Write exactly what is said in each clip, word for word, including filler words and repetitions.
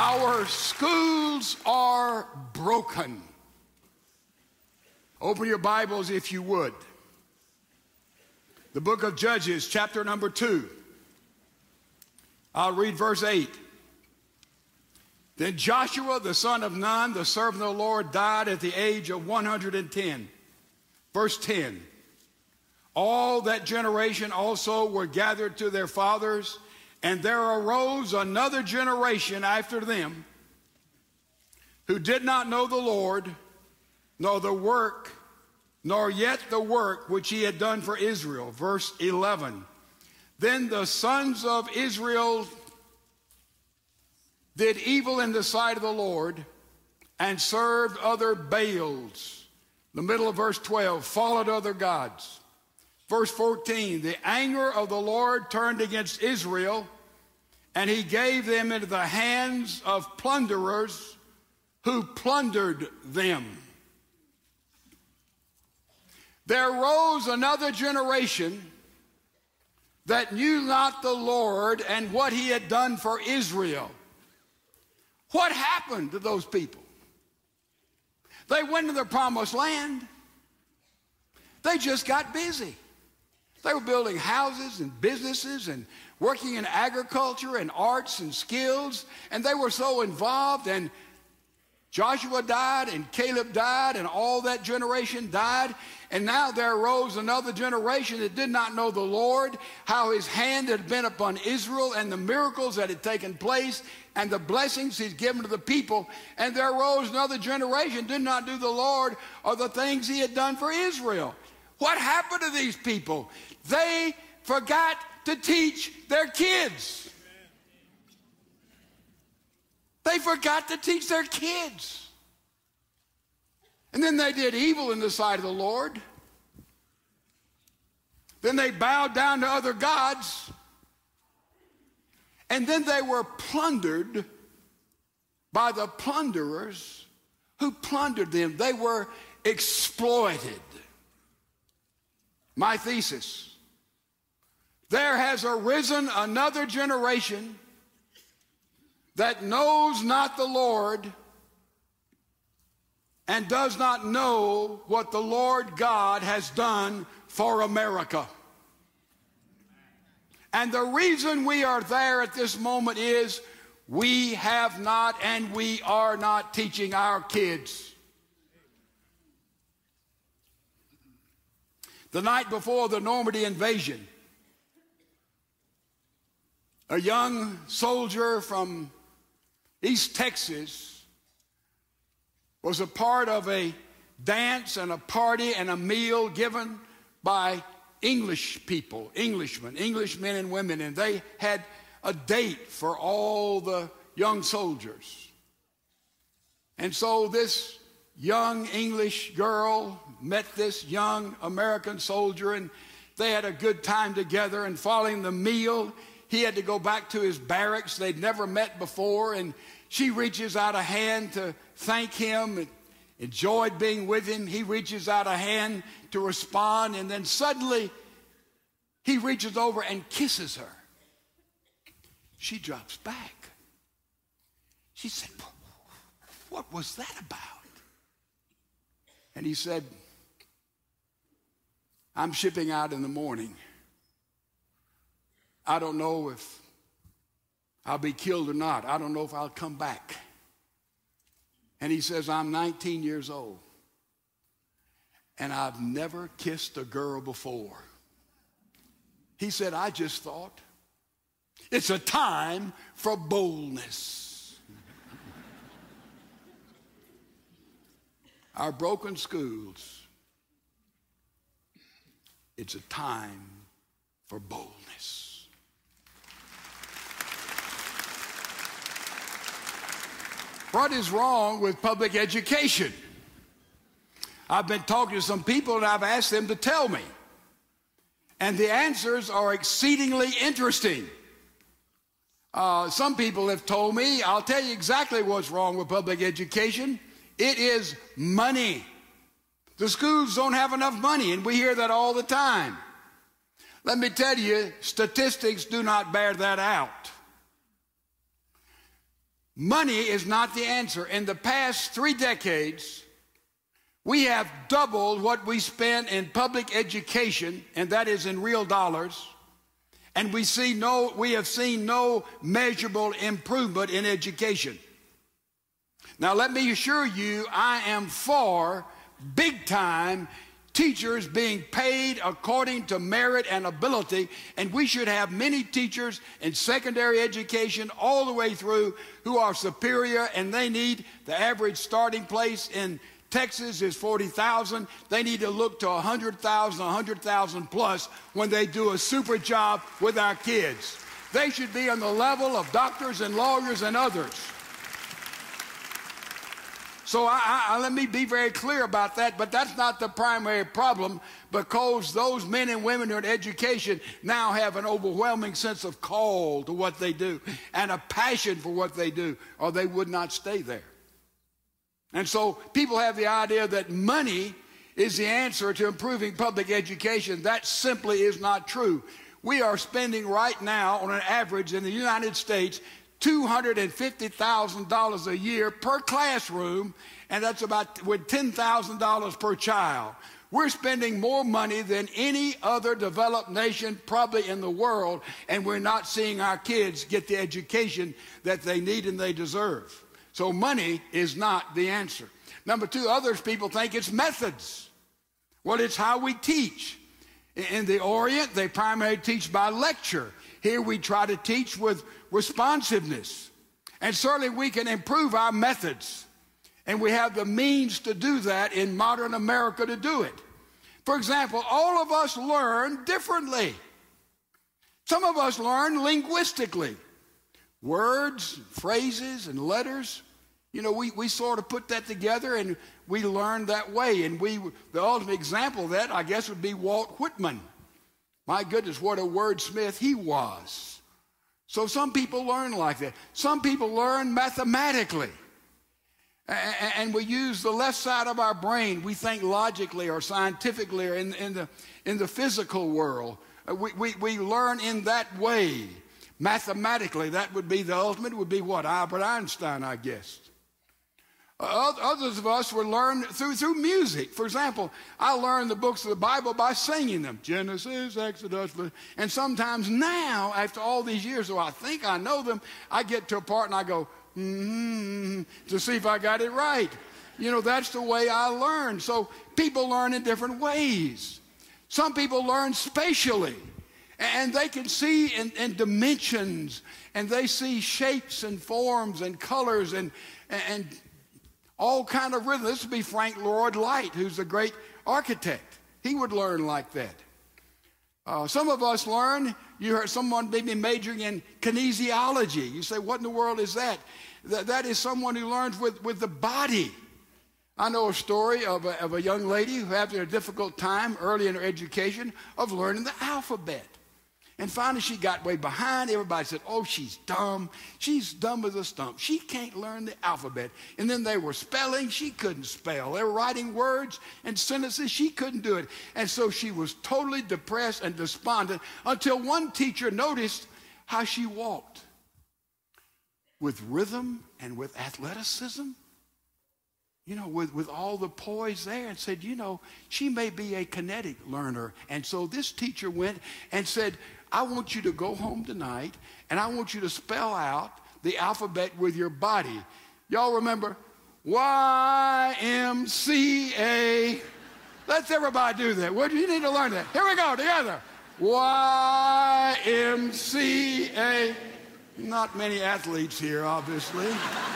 Our schools are broken. Open your Bibles if you would. The book of Judges, chapter number two. I'll read verse eight. Then Joshua, the son of Nun, the servant of the Lord, died at the age of one hundred ten. Verse ten. All that generation also were gathered to their fathers, and there arose another generation after them who did not know the Lord, nor the work, nor yet the work which he had done for Israel. Verse eleven. Then the sons of Israel did evil in the sight of the Lord and served other Baals. The middle of verse twelve, followed other gods. Verse fourteen, the anger of the Lord turned against Israel, and he gave them into the hands of plunderers who plundered them. There rose another generation that knew not the Lord and what he had done for Israel. What happened to those people? They went to the promised land. They just got busy. They were building houses and businesses and working in agriculture and arts and skills, and they were so involved, and Joshua died and Caleb died and all that generation died, and now there arose another generation that did not know the Lord, how his hand had been upon Israel and the miracles that had taken place and the blessings he's given to the people, and there arose another generation that did not do the Lord or the things he had done for Israel. What happened to these people? They forgot to teach their kids. They forgot to teach their kids. And then they did evil in the sight of the Lord. Then they bowed down to other gods. And then they were plundered by the plunderers who plundered them. They were exploited. My thesis: there has arisen another generation that knows not the Lord and does not know what the Lord God has done for America. And the reason we are there at this moment is we have not and we are not teaching our kids. The night before the Normandy invasion, a young soldier from East Texas was a part of a dance and a party and a meal given by English people, Englishmen, English men and women, and they had a date for all the young soldiers. And so this young English girl met this young American soldier, and they had a good time together, and following the meal, he had to go back to his barracks. They'd never met before, and she reaches out a hand to thank him and enjoyed being with him. He reaches out a hand to respond, and then suddenly he reaches over and kisses her. She drops back. She said, "What was that about?" And he said, "I'm shipping out in the morning. I don't know if I'll be killed or not. I don't know if I'll come back." And he says, "I'm nineteen years old, and I've never kissed a girl before." He said, "I just thought it's a time for boldness." Our broken schools, it's a time for boldness. What is wrong with public education? I've been talking to some people and I've asked them to tell me. And the answers are exceedingly interesting. Uh, some people have told me, I'll tell you exactly what's wrong with public education. It is money. The schools don't have enough money, and we hear that all the time. Let me tell you, statistics do not bear that out. Money is not the answer. In the past three decades, we have doubled what we spend in public education, and that is in real dollars. And we see no, we have seen no measurable improvement in education. Now, let me assure you, I am for big time teachers being paid according to merit and ability, and we should have many teachers in secondary education all the way through who are superior, and they need the average starting place in Texas is forty thousand. They need to look to one hundred thousand, one hundred thousand plus when they do a super job with our kids. They should be on the level of doctors and lawyers and others. So I, I, let me be very clear about that, but that's not the primary problem, because those men and women who are in education now have an overwhelming sense of call to what they do and a passion for what they do, or they would not stay there. And so people have the idea that money is the answer to improving public education. That simply is not true. We are spending right now, on an average in the United States, two hundred fifty thousand dollars a year per classroom, and that's about with ten thousand dollars per child. We're spending more money than any other developed nation probably in the world, and we're not seeing our kids get the education that they need and they deserve. So money is not the answer. Number two, others people think it's methods. Well, it's how we teach. In the Orient, they primarily teach by lecture. Here we try to teach with responsiveness. And certainly we can improve our methods. And we have the means to do that in modern America to do it. For example, all of us learn differently. Some of us learn linguistically. Words, phrases, and letters. You know, we, we sort of put that together and we learn that way. And we, the ultimate example of that, I guess, would be Walt Whitman. My goodness, what a wordsmith he was. So some people learn like that. Some people learn mathematically. And we use the left side of our brain. We think logically or scientifically or in, in, the, in the physical world. We, we, we learn in that way. Mathematically, that would be the ultimate, would be what? Albert Einstein, I guess. Others of us will learn through, through music. For example, I learned the books of the Bible by singing them. Genesis, Exodus. And sometimes now, after all these years, so I think I know them, I get to a part and I go, mm-hmm, to see if I got it right. You know, that's the way I learn. So people learn in different ways. Some people learn spatially. And they can see in, in dimensions. And they see shapes and forms and colors and and all kind of rhythm. This would be Frank Lloyd Wright, who's a great architect. He would learn like that. Uh, some of us learn, you heard someone maybe majoring in kinesiology. You say, what in the world is that? That, that is someone who learns with, with the body. I know a story of a, of a young lady who had a difficult time early in her education of learning the alphabet. And finally she got way behind. Everybody said, oh, she's dumb. She's dumb as a stump. She can't learn the alphabet. And then they were spelling. She couldn't spell. They were writing words and sentences. She couldn't do it. And so she was totally depressed and despondent until one teacher noticed how she walked with rhythm and with athleticism. You know, with, with all the poise there, and said, you know, she may be a kinetic learner. And so this teacher went and said, I want you to go home tonight, and I want you to spell out the alphabet with your body. Y'all remember? Y M C A. Let's everybody do that. What do you need to learn that? Here we go, together. Y M C A. Not many athletes here, obviously.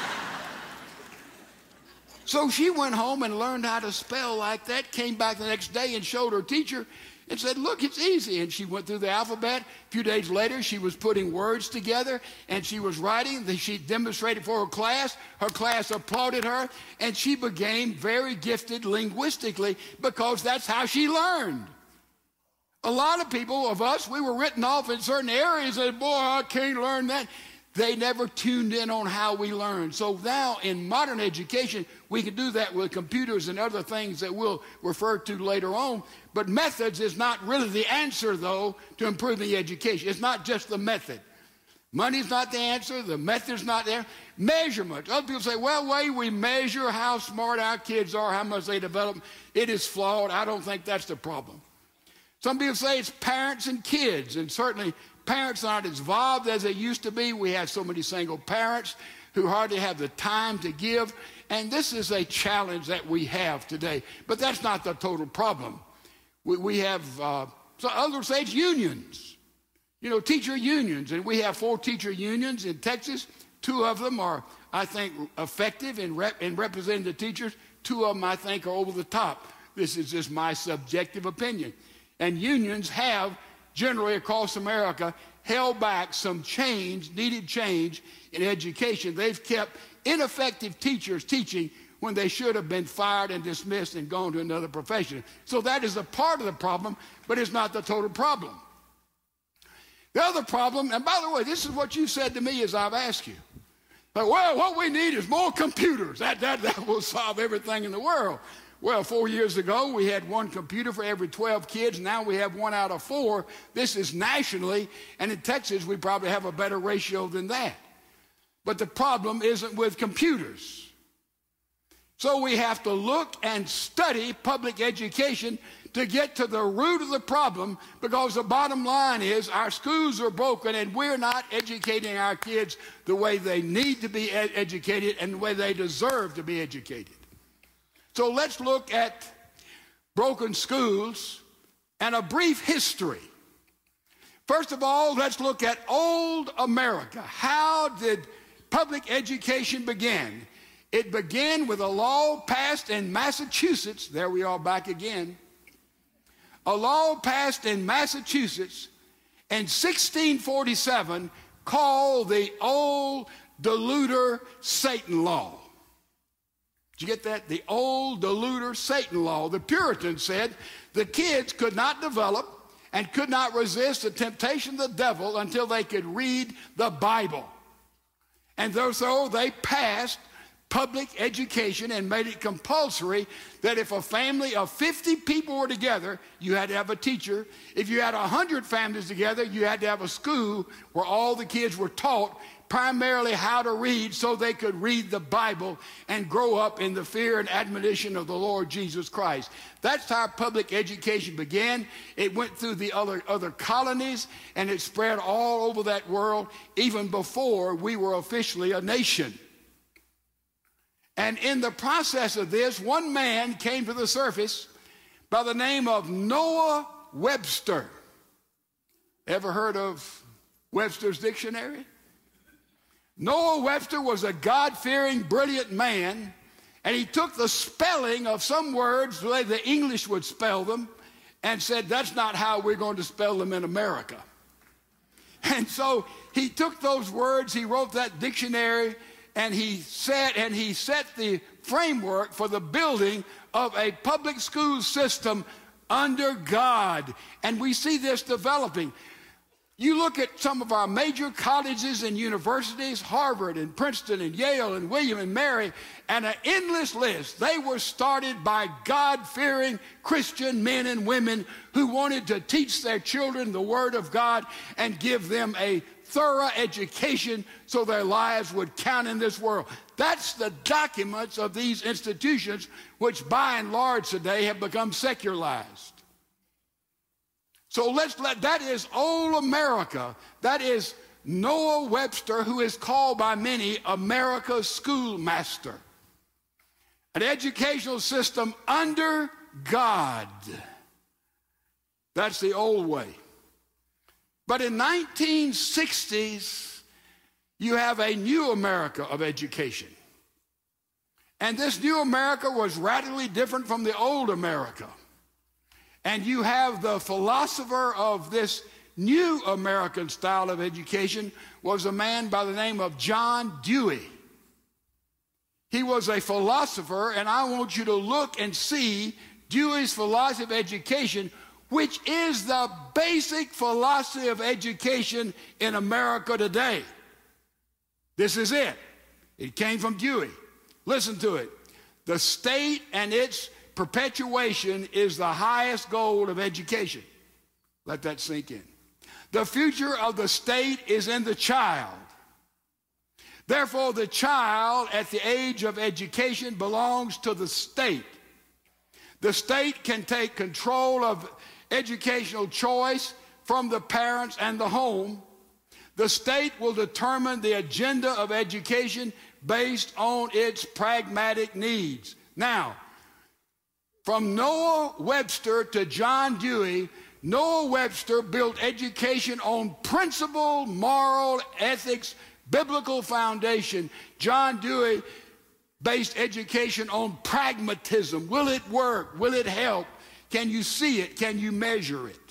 So she went home and learned how to spell like that, came back the next day and showed her teacher and said, look, it's easy. And she went through the alphabet. A few days later, she was putting words together and she was writing. She demonstrated for her class. Her class applauded her, and she became very gifted linguistically because that's how she learned. A lot of people of us, we were written off in certain areas and, boy, I can't learn that. They never tuned in on how we learn. So now in modern education, we can do that with computers and other things that we'll refer to later on. But methods is not really the answer, though, to improving education. It's not just the method. Money's not the answer. The method's not there. Measurement. Other people say, well, the way we measure how smart our kids are, how much they develop, it is flawed. I don't think that's the problem. Some people say it's parents and kids, and certainly parents aren't as involved as they used to be. We have so many single parents who hardly have the time to give, and this is a challenge that we have today. But that's not the total problem. We, we have, uh, so others say it's unions. You know, teacher unions, and we have four teacher unions in Texas. Two of them are, I think, effective in, rep in representing the teachers. Two of them, I think, are over the top. This is just my subjective opinion. And unions have, generally across America, held back some change, needed change in education. They've kept ineffective teachers teaching when they should have been fired and dismissed and gone to another profession. So that is a part of the problem, but it's not the total problem. The other problem, and by the way, this is what you said to me as I've asked you. Like, well, what we need is more computers. That, that, that will solve everything in the world. Well, four years ago, we had one computer for every twelve kids. Now we have one out of four. This is nationally, and in Texas, we probably have a better ratio than that. But the problem isn't with computers. So we have to look and study public education to get to the root of the problem, because the bottom line is our schools are broken and we're not educating our kids the way they need to be ed educated and the way they deserve to be educated. So let's look at broken schools and a brief history. First of all, let's look at old America. How did public education begin? It began with a law passed in Massachusetts. There we are back again. A law passed in Massachusetts in sixteen forty-seven called the Old Deluder Satan Law. Did you get that? The Old Deluder Satan Law. The Puritans said the kids could not develop and could not resist the temptation of the devil until they could read the Bible. And so they passed public education and made it compulsory that if a family of fifty people were together, you had to have a teacher. If you had one hundred families together, you had to have a school where all the kids were taught primarily how to read so they could read the Bible and grow up in the fear and admonition of the Lord Jesus Christ. That's how public education began. It went through the other, other colonies, and it spread all over that world even before we were officially a nation. And in the process of this, one man came to the surface by the name of Noah Webster. Ever heard of Webster's Dictionary? Noah Webster was a God-fearing, brilliant man, and he took the spelling of some words, the way the English would spell them, and said, that's not how we're going to spell them in America. And so he took those words, he wrote that dictionary, and he set, and he set the framework for the building of a public school system under God. And we see this developing. You look at some of our major colleges and universities, Harvard and Princeton and Yale and William and Mary, and an endless list. They were started by God-fearing Christian men and women who wanted to teach their children the Word of God and give them a thorough education so their lives would count in this world. That's the documents of these institutions, which by and large today have become secularized. So let's let, that is old America. That is Noah Webster, who is called by many America's schoolmaster. An educational system under God. That's the old way. But in nineteen sixties, you have a new America of education. And this new America was radically different from the old America. And you have the philosopher of this new American style of education was a man by the name of John Dewey. He was a philosopher, and I want you to look and see Dewey's philosophy of education, which is the basic philosophy of education in America today. This is it. It came from Dewey. Listen to it. The state and its perpetuation is the highest goal of education. Let that sink in. The future of the state is in the child. Therefore, the child at the age of education belongs to the state. The state can take control of educational choice from the parents and the home. The state will determine the agenda of education based on its pragmatic needs. Now, from Noah Webster to John Dewey, Noah Webster built education on principle, moral, ethics, biblical foundation. John Dewey based education on pragmatism. Will it work? Will it help? Can you see it? Can you measure it?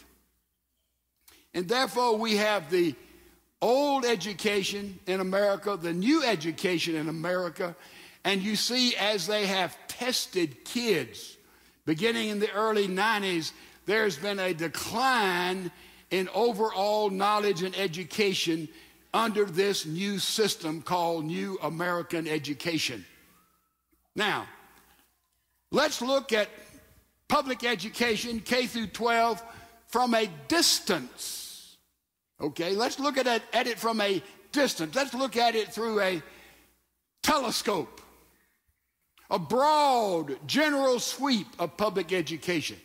And therefore, we have the old education in America, the new education in America, and you see as they have tested kids, beginning in the early nineties, there's been a decline in overall knowledge and education under this new system called New American Education. Now, let's look at public education, K through twelve, from a distance. Okay, let's look at it, at it from a distance. Let's look at it through a telescope, a broad, general sweep of public education.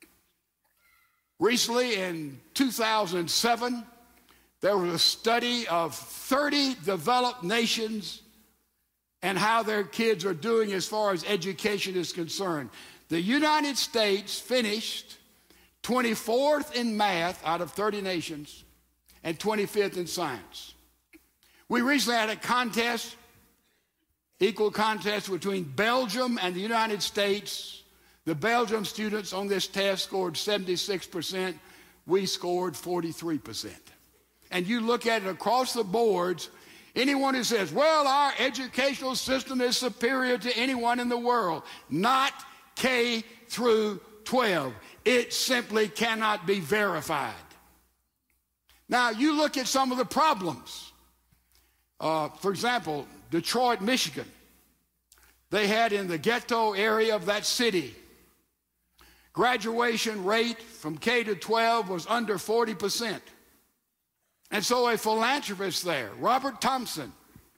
Recently, in two thousand seven, there was a study of thirty developed nations and how their kids are doing as far as education is concerned. The United States finished twenty-fourth in math out of thirty nations and twenty-fifth in science. We recently had a contest, equal contest between Belgium and the United States. The Belgium students on this test scored seventy-six percent. We scored forty-three percent. And you look at it across the boards, anyone who says, well, our educational system is superior to anyone in the world, not K through twelve. It simply cannot be verified. Now, you look at some of the problems. Uh, for example, Detroit, Michigan. They had in the ghetto area of that city, graduation rate from K to twelve was under forty percent. And so a philanthropist there, Robert Thompson,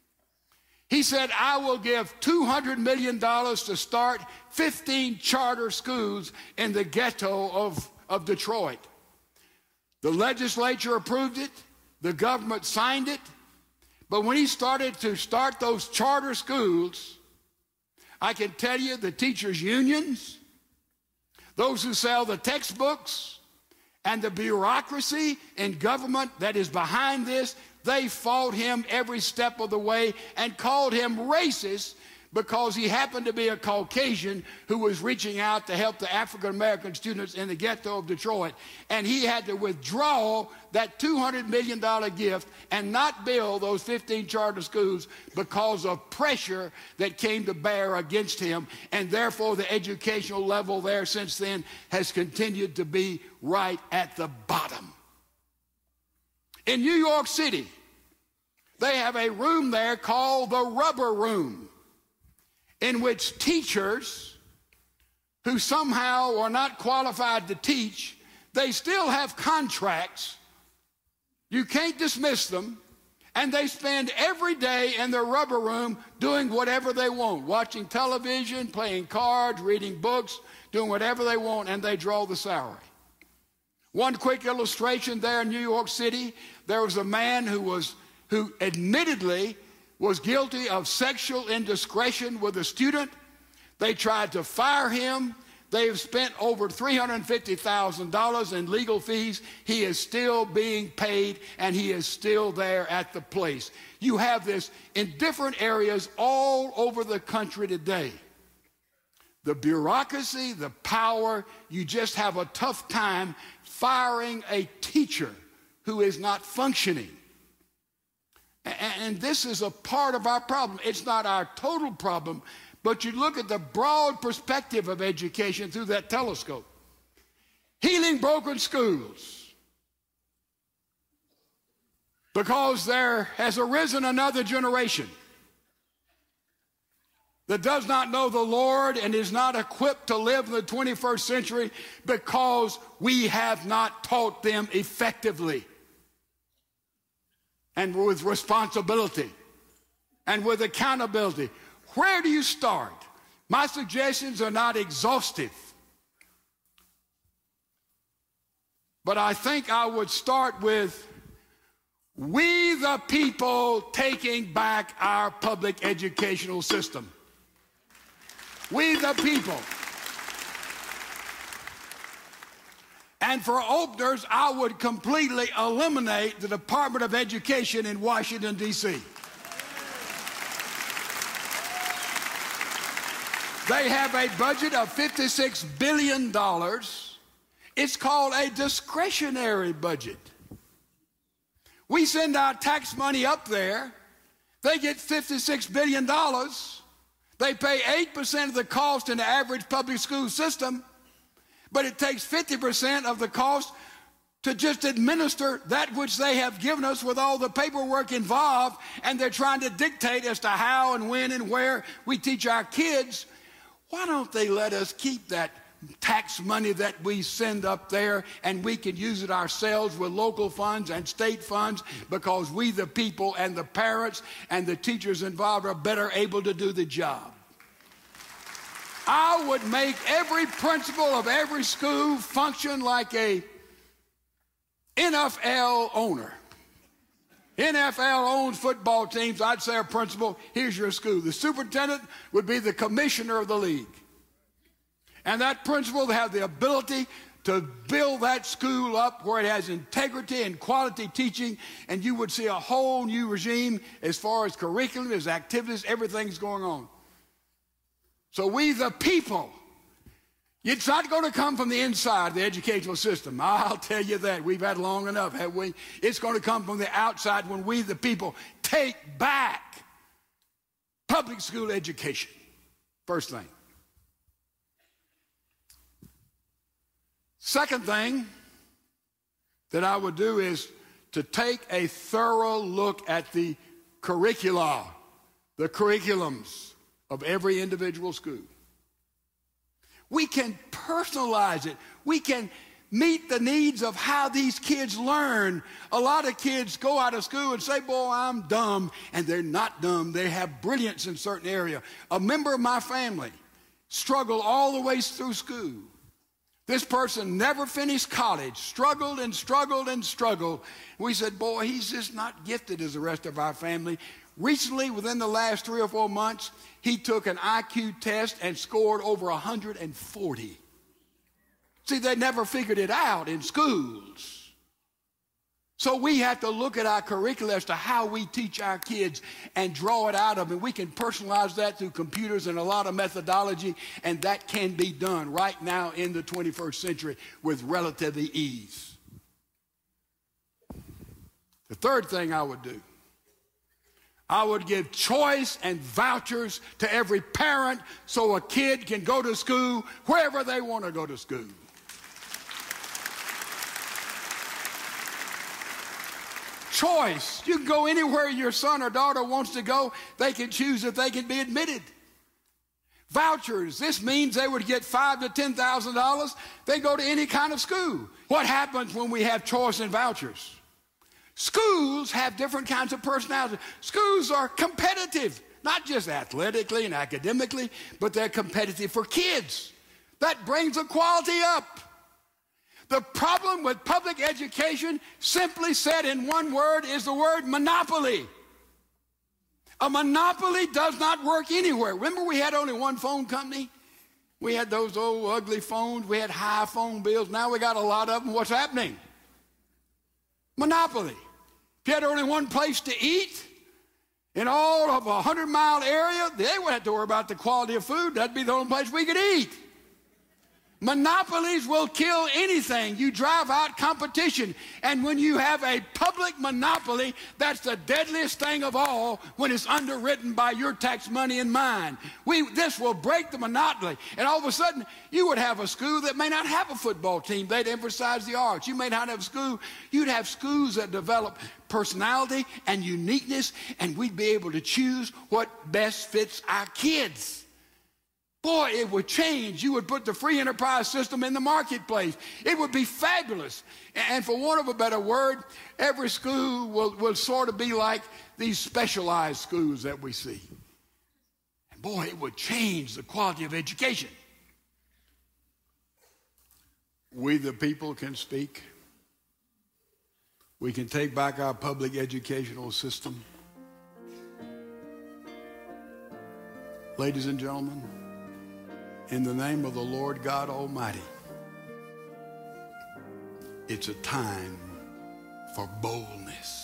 he said, I will give two hundred million dollars to start fifteen charter schools in the ghetto of, of Detroit. The legislature approved it. The government signed it. But when he started to start those charter schools, I can tell you the teachers' unions, those who sell the textbooks, and the bureaucracy in government that is behind this, they fought him every step of the way and called him racist because he happened to be a Caucasian who was reaching out to help the African-American students in the ghetto of Detroit. And he had to withdraw that two hundred million dollars gift and not build those fifteen charter schools because of pressure that came to bear against him. And therefore, the educational level there since then has continued to be right at the bottom. In New York City, they have a room there called the Rubber Room, in which teachers who somehow are not qualified to teach, they still have contracts. You can't dismiss them. And they spend every day in their rubber room doing whatever they want, watching television, playing cards, reading books, doing whatever they want, and they draw the salary. One quick illustration there in New York City, there was a man who was, who admittedly was guilty of sexual indiscretion with a student. They tried to fire him. They've spent over three hundred fifty thousand dollars in legal fees. He is still being paid, and he is still there at the place. You have this in different areas all over the country today. The bureaucracy, the power, you just have a tough time firing a teacher who is not functioning. And this is a part of our problem. It's not our total problem, but you look at the broad perspective of education through that telescope. Healing broken schools, because there has arisen another generation that does not know the Lord and is not equipped to live in the twenty-first century because we have not taught them effectively. and with responsibility and with accountability. Where do you start? My suggestions are not exhaustive, but I think I would start with we the people taking back our public educational system. We the people. And for openers, I would completely eliminate the Department of Education in Washington, D C They have a budget of fifty-six billion dollars. It's called a discretionary budget. We send our tax money up there. They get fifty-six billion dollars. They pay eight percent of the cost in the average public school system, but it takes fifty percent of the cost to just administer that which they have given us with all the paperwork involved, and they're trying to dictate as to how and when and where we teach our kids. Why don't they let us keep that tax money that we send up there, and we can use it ourselves with local funds and state funds, because we the people and the parents and the teachers involved are better able to do the job. I would make every principal of every school function like a N F L owner. N F L owns football teams. I'd say a principal, here's your school. The superintendent would be the commissioner of the league. And that principal would have the ability to build that school up where it has integrity and quality teaching, and you would see a whole new regime as far as curriculum, as activities, everything's going on. So we the people, it's not going to come from the inside of the educational system. I'll tell you that. We've had long enough, have we? It's going to come from the outside when we the people take back public school education. First thing. Second thing that I would do is to take a thorough look at the curricula, the curriculums of every individual school. We can personalize it. We can meet the needs of how these kids learn. A lot of kids go out of school and say, boy, I'm dumb. And they're not dumb. They have brilliance in certain area. A member of my family struggled all the way through school. This person never finished college, struggled and struggled and struggled. We said, boy, he's just not gifted as the rest of our family. Recently, within the last three or four months, he took an I Q test and scored over one hundred forty. See, they never figured it out in schools. So we have to look at our curricula as to how we teach our kids and draw it out of them. We can personalize that through computers and a lot of methodology, and that can be done right now in the twenty-first century with relative ease. The third thing I would do, I would give choice and vouchers to every parent so a kid can go to school wherever they want to go to school. Choice. You can go anywhere your son or daughter wants to go. They can choose if they can be admitted. Vouchers. This means they would get five to ten thousand dollars. They go to any kind of school. What happens when we have choice and vouchers? Schools have different kinds of personalities. Schools are competitive, not just athletically and academically, but they're competitive for kids. That brings the quality up. The problem with public education, simply said in one word, is the word monopoly. A monopoly does not work anywhere. Remember, we had only one phone company? We had those old ugly phones. We had high phone bills. Now we got a lot of them. What's happening? Monopoly. If you had only one place to eat in all of a hundred mile area, they wouldn't have to worry about the quality of food. That'd be the only place we could eat. Monopolies will kill anything. You drive out competition. And when you have a public monopoly, that's the deadliest thing of all when it's underwritten by your tax money and mine. We, this will break the monopoly. And all of a sudden, you would have a school that may not have a football team. They'd emphasize the arts. You may not have a school. You'd have schools that develop personality and uniqueness, and we'd be able to choose what best fits our kids. Boy, it would change. You would put the free enterprise system in the marketplace. It would be fabulous. And for want of a better word, every school will, will sort of be like these specialized schools that we see. And boy, it would change the quality of education. We, the people, can speak. We can take back our public educational system. Ladies and gentlemen, in the name of the Lord God Almighty, it's a time for boldness.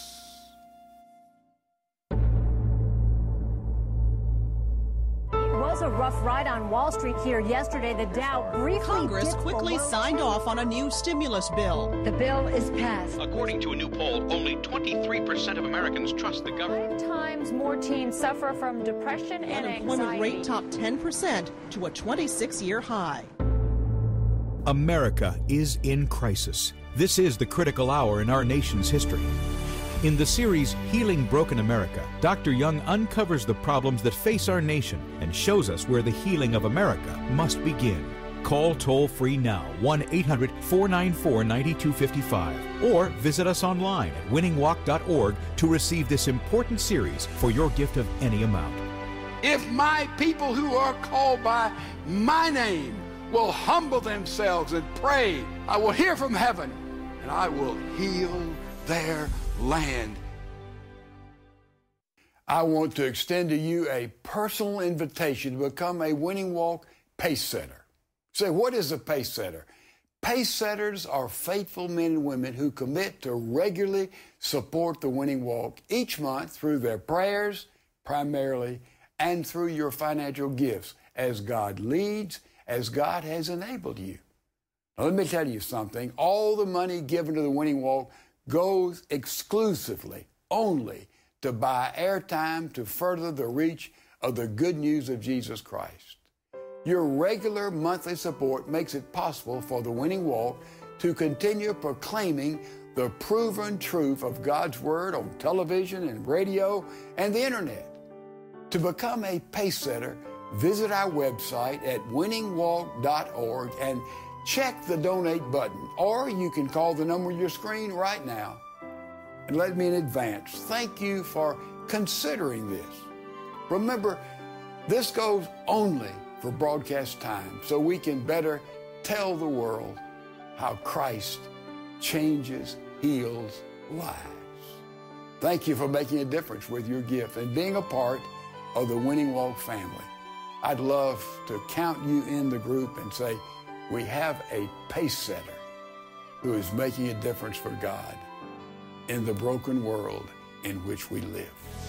It was a rough ride on Wall Street here yesterday. The Dow briefly Congress quickly signed off on a new stimulus bill. The bill is passed. According to a new poll, only twenty-three percent of Americans trust the government. Five times more teens suffer from depression and Unemployment anxiety. rate topped ten percent to a twenty-six year high. America is in crisis. This is the critical hour in our nation's history. In the series Healing Broken America, Doctor Young uncovers the problems that face our nation and shows us where the healing of America must begin. Call toll-free now, one eight hundred, four nine four, nine two five five, or visit us online at winning walk dot org to receive this important series for your gift of any amount. If my people who are called by my name will humble themselves and pray, I will hear from heaven and I will heal their land. I want to extend to you a personal invitation to become a Winning Walk pace setter. Say, what is a pace setter? Pace setters are faithful men and women who commit to regularly support the Winning Walk each month through their prayers, primarily, and through your financial gifts as God leads, as God has enabled you. Now, let me tell you something. All the money given to the Winning Walk goes exclusively, only, to buy airtime to further the reach of the good news of Jesus Christ. Your regular monthly support makes it possible for the Winning Walk to continue proclaiming the proven truth of God's Word on television and radio and the internet. To become a pace setter, visit our website at winning walk dot org and check the donate button, or you can call the number on your screen right now. And let me in advance thank you for considering this. Remember, this goes only for broadcast time, so we can better tell the world how Christ changes, heals lives. Thank you for making a difference with your gift and being a part of the Winning Walk family. I'd love to count you in the group and say, we have a pace setter who is making a difference for God in the broken world in which we live.